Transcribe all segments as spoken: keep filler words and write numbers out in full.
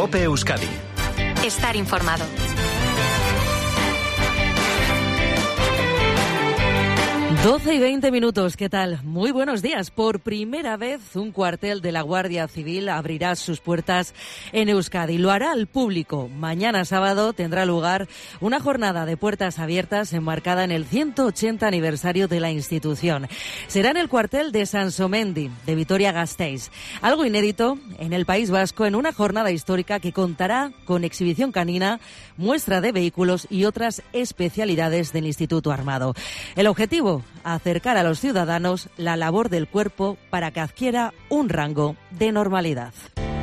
COPE Euskadi. Estar informado. doce y veinte minutos, ¿qué tal? Muy buenos días. Por primera vez, un cuartel de la Guardia Civil abrirá sus puertas en Euskadi. Lo hará al público. Mañana sábado tendrá lugar una jornada de puertas abiertas enmarcada en el ciento ochenta aniversario de la institución. Será en el cuartel de Sansomendi, de Vitoria-Gasteiz. Algo inédito en el País Vasco, en una jornada histórica que contará con exhibición canina, muestra de vehículos y otras especialidades del Instituto Armado. El objetivo: acercar a los ciudadanos la labor del cuerpo para que adquiera un rango de normalidad.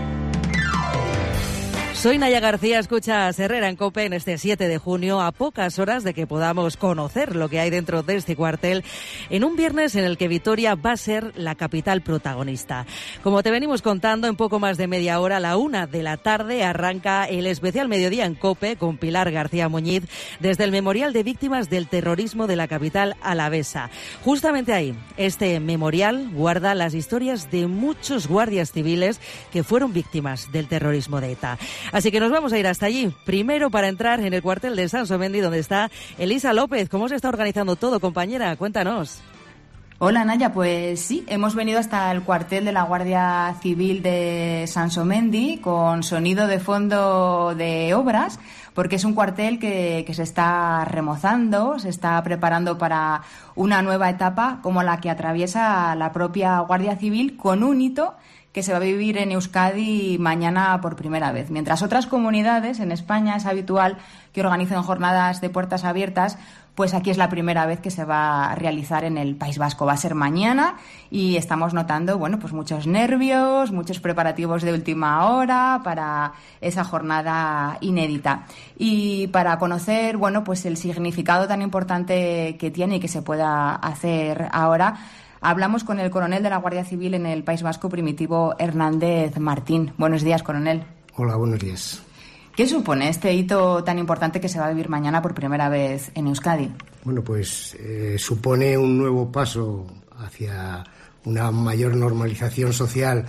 Soy Naya García, escuchas Herrera en COPE en este siete de junio, a pocas horas de que podamos conocer lo que hay dentro de este cuartel, en un viernes en el que Vitoria va a ser la capital protagonista. Como te venimos contando, en poco más de media hora, a la una de la tarde, arranca el especial Mediodía en COPE con Pilar García Muñiz desde el Memorial de Víctimas del Terrorismo de la capital alavesa. Justamente ahí, este memorial guarda las historias de muchos guardias civiles que fueron víctimas del terrorismo de ETA. Así que nos vamos a ir hasta allí, primero para entrar en el cuartel de Sansomendi, donde está Elisa López. ¿Cómo se está organizando todo, compañera? Cuéntanos. Hola, Naya, pues sí, hemos venido hasta el cuartel de la Guardia Civil de Sansomendi con sonido de fondo de obras, porque es un cuartel que, que se está remozando, se está preparando para una nueva etapa como la que atraviesa la propia Guardia Civil, con un hito que se va a vivir en Euskadi mañana por primera vez. Mientras otras comunidades en España es habitual que organicen jornadas de puertas abiertas, pues aquí es la primera vez que se va a realizar en el País Vasco. Va a ser mañana y estamos notando, bueno, pues muchos nervios, muchos preparativos de última hora para esa jornada inédita. Y para conocer, bueno, pues el significado tan importante que tiene y que se pueda hacer ahora, hablamos con el coronel de la Guardia Civil en el País Vasco, Primitivo Hernández Martín. Buenos días, coronel. Hola, buenos días. ¿Qué supone este hito tan importante que se va a vivir mañana por primera vez en Euskadi? Bueno, pues eh, supone un nuevo paso hacia una mayor normalización social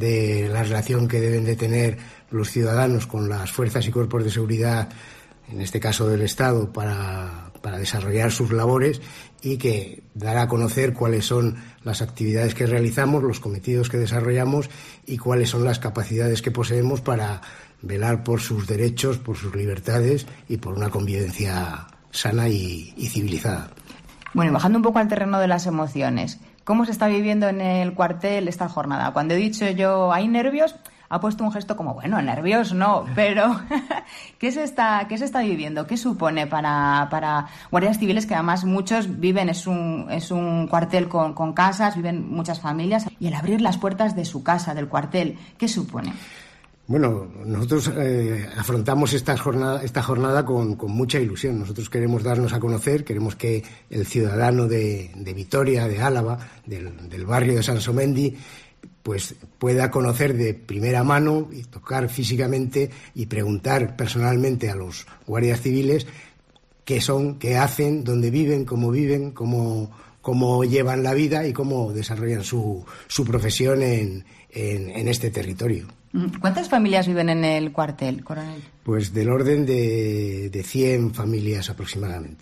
de la relación que deben de tener los ciudadanos con las fuerzas y cuerpos de seguridad, en este caso del Estado, para, para desarrollar sus labores, y que dará a conocer cuáles son las actividades que realizamos, los cometidos que desarrollamos y cuáles son las capacidades que poseemos para velar por sus derechos, por sus libertades y por una convivencia sana y, y civilizada. Bueno, y bajando un poco al terreno de las emociones, ¿cómo se está viviendo en el cuartel esta jornada? Cuando he dicho yo, ¿hay nervios?, ha puesto un gesto como, bueno, nervios no, pero ¿qué se está, qué se está viviendo? ¿Qué supone para, para guardias civiles, que además muchos viven, es un, es un cuartel con, con casas, viven muchas familias, y el abrir las puertas de su casa, del cuartel, ¿qué supone? Bueno, nosotros eh, afrontamos esta jornada, esta jornada con, con mucha ilusión. Nosotros queremos darnos a conocer, queremos que el ciudadano de, de Vitoria, de Álava, del, del barrio de Sansomendi, pues pueda conocer de primera mano y tocar físicamente y preguntar personalmente a los guardias civiles qué son, qué hacen, dónde viven, cómo viven, cómo, cómo llevan la vida y cómo desarrollan su, su profesión en, en, en este territorio. ¿Cuántas familias viven en el cuartel, coronel? Pues del orden de, de cien familias aproximadamente.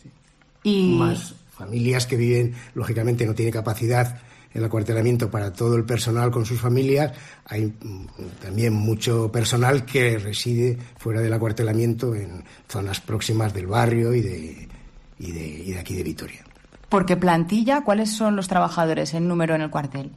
Y más familias que viven, lógicamente no tiene capacidad el acuartelamiento para todo el personal con sus familias. Hay también mucho personal que reside fuera del acuartelamiento en zonas próximas del barrio y de, y de, y de aquí de Vitoria. ¿Por qué plantilla? ¿Cuáles son los trabajadores en número en el cuartel?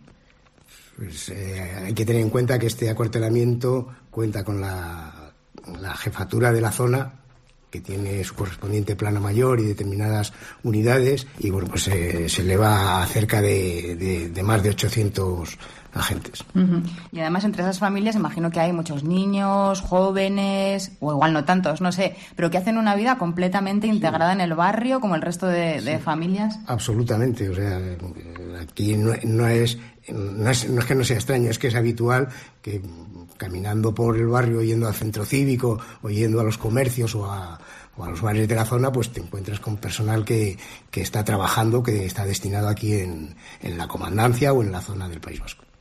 Pues eh, hay que tener en cuenta que este acuartelamiento cuenta con la, la jefatura de la zona, que tiene su correspondiente plana mayor y determinadas unidades, y bueno, pues eh, se eleva a cerca de, de, de más de ochocientos agentes. Uh-huh. Y además entre esas familias imagino que hay muchos niños, jóvenes, o igual no tantos, no sé, pero que hacen una vida completamente integrada sí. en el barrio, como el resto de, de sí. familias. Absolutamente, o sea, aquí no, no es No es, no es que no sea extraño, es que es habitual que caminando por el barrio, yendo al centro cívico o yendo a los comercios o a, o a los bares de la zona, pues te encuentras con personal que, que está trabajando, que está destinado aquí en, en la comandancia o en la zona del País Vasco.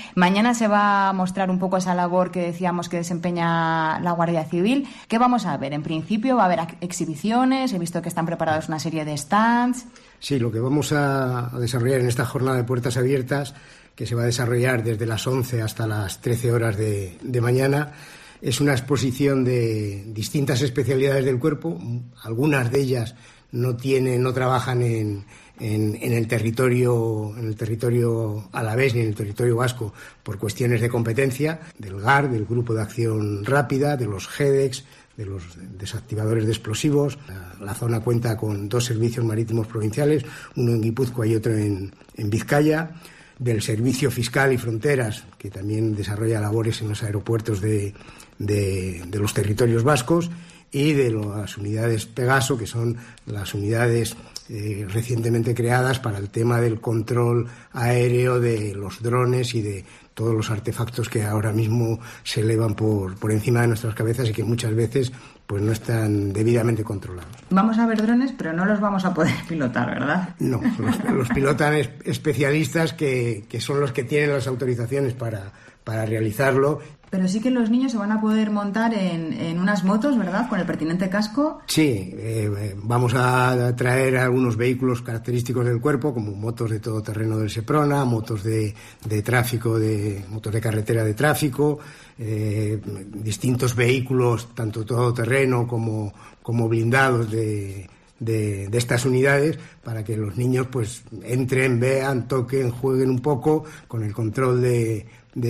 Mañana se va a mostrar un poco esa labor que decíamos que desempeña la Guardia Civil. ¿Qué vamos a ver? En principio va a haber exhibiciones, he visto que están preparados una serie de stands. Sí, lo que vamos a desarrollar en esta jornada de puertas abiertas, que se va a desarrollar desde las once hasta las trece horas de, de mañana, es una exposición de distintas especialidades del cuerpo. Algunas de ellas no tienen, no trabajan en, en, en el territorio, en el territorio alavés ni en el territorio vasco por cuestiones de competencia, del G A R, del Grupo de Acción Rápida, de los G E D E X, de los desactivadores de explosivos. La, la zona cuenta con dos servicios marítimos provinciales, uno en Guipúzcoa y otro en, en Vizcaya, del Servicio Fiscal y Fronteras, que también desarrolla labores en los aeropuertos de, de, de los territorios vascos, y de las unidades Pegaso, que son las unidades eh, recientemente creadas para el tema del control aéreo de los drones y de todos los artefactos que ahora mismo se elevan por, por encima de nuestras cabezas y que muchas veces pues no están debidamente controlados. Vamos a ver drones, pero no los vamos a poder pilotar, ¿verdad? No, los, los pilotan es, especialistas que, que son los que tienen las autorizaciones para, para realizarlo. Pero sí que los niños se van a poder montar en, en unas motos, ¿verdad?, con el pertinente casco. Sí, eh, vamos a traer algunos vehículos característicos del cuerpo, como motos de todoterreno del Seprona, motos de, de tráfico, de motos de carretera de tráfico, eh, distintos vehículos, tanto todoterreno como, como blindados de, de, de estas unidades, para que los niños pues entren, vean, toquen, jueguen un poco con el control de...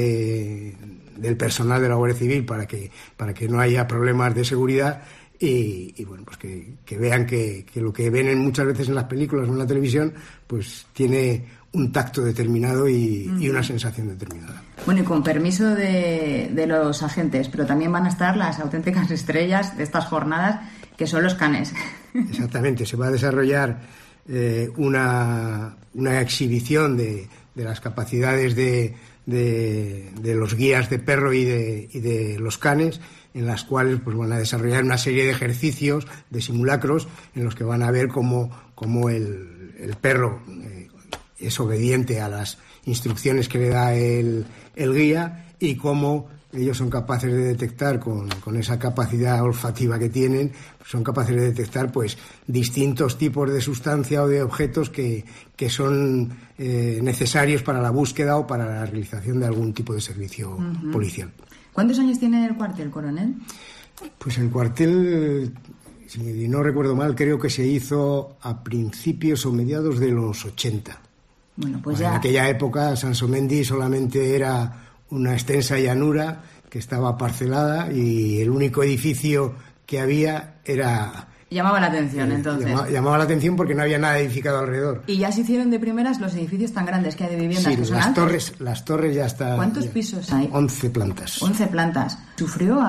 de del personal de la Guardia Civil para que para que no haya problemas de seguridad y, y bueno, pues que, que vean que, que lo que ven en muchas veces en las películas o en la televisión pues tiene un tacto determinado y, uh-huh. y una sensación determinada. Bueno, y con permiso de, de los agentes, pero también van a estar las auténticas estrellas de estas jornadas, que son los canes. Exactamente, se va a desarrollar eh, una, una exhibición de, de las capacidades de De, de los guías de perro y de, y de los canes, en las cuales pues van a desarrollar una serie de ejercicios, de simulacros, en los que van a ver cómo, cómo el, el perro eh, es obediente a las instrucciones que le da el, el guía, y cómo ellos son capaces de detectar, con, con esa capacidad olfativa que tienen, son capaces de detectar pues distintos tipos de sustancia o de objetos que, que son eh, necesarios para la búsqueda o para la realización de algún tipo de servicio uh-huh. policial. ¿Cuántos años tiene el cuartel, coronel? Pues el cuartel, si no recuerdo mal, creo que se hizo a principios o mediados de los ochenta. Bueno, pues bueno, ya... En aquella época Sansomendi solamente era una extensa llanura que estaba parcelada y el único edificio que había era... Llamaba la atención, eh, entonces. Llamaba, llamaba la atención porque no había nada edificado alrededor. Y ya se hicieron de primeras los edificios tan grandes que hay de viviendas. Sí, que son las altos. torres, las torres ya están... ¿Cuántos ya, pisos hay? Once plantas. Once plantas. ¿Sufrió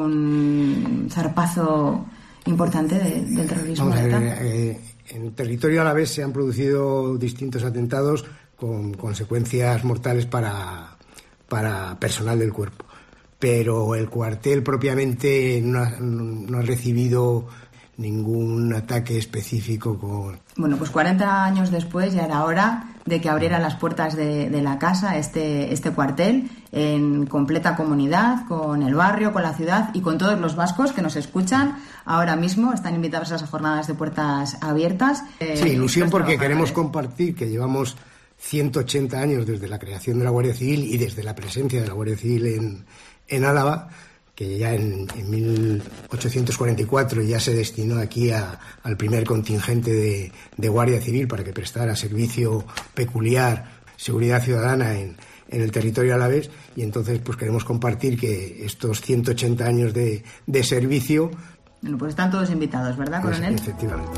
algún zarpazo importante de, del terrorismo? Vamos a ver, eh, en el territorio alavés se han producido distintos atentados con consecuencias mortales para... para personal del cuerpo, pero el cuartel propiamente no ha, no ha recibido ningún ataque específico con... Bueno, pues cuarenta años después ya era hora de que abriera las puertas de, de la casa este, este cuartel en completa comunidad, con el barrio, con la ciudad y con todos los vascos que nos escuchan ahora mismo. Están invitados a esas jornadas de puertas abiertas. Sí, ilusión porque queremos compartir que llevamos ciento ochenta años desde la creación de la Guardia Civil y desde la presencia de la Guardia Civil en, en Álava, que ya en, en mil ochocientos cuarenta y cuatro ya se destinó aquí a, al primer contingente de, de Guardia Civil para que prestara servicio peculiar, seguridad ciudadana en, en el territorio alavés, y entonces pues queremos compartir que estos ciento ochenta años de, de servicio... Bueno, pues están todos invitados, ¿verdad, coronel? Pues, efectivamente.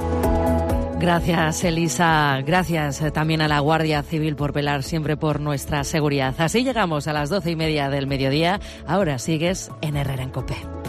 Gracias, Elisa. Gracias también a la Guardia Civil por velar siempre por nuestra seguridad. Así llegamos a las doce y media del mediodía. Ahora sigues en Herrera en COPE.